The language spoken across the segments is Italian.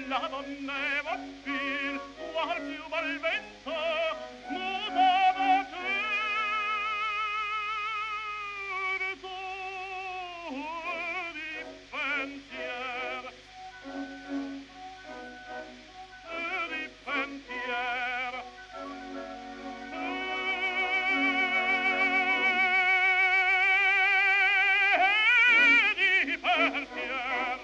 la donneva il qual più bel vento mutava certo di pensier di pensier di pensier.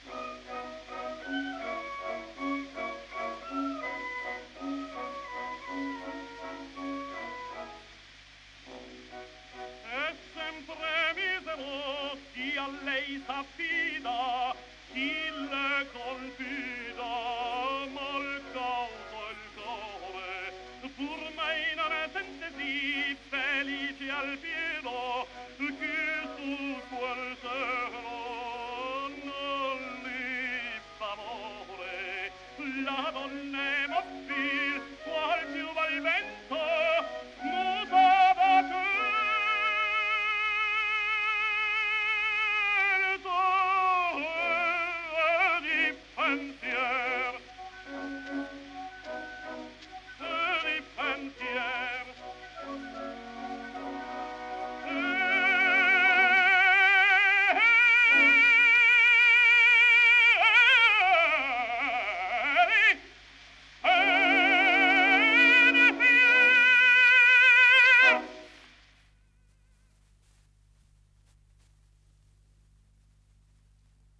E sempre misero chi a lei s'affida, chi le confida, mal causa il cuore, pur mai non è sente sì felice al pieno, che su quel cielo non li fa amore, la donna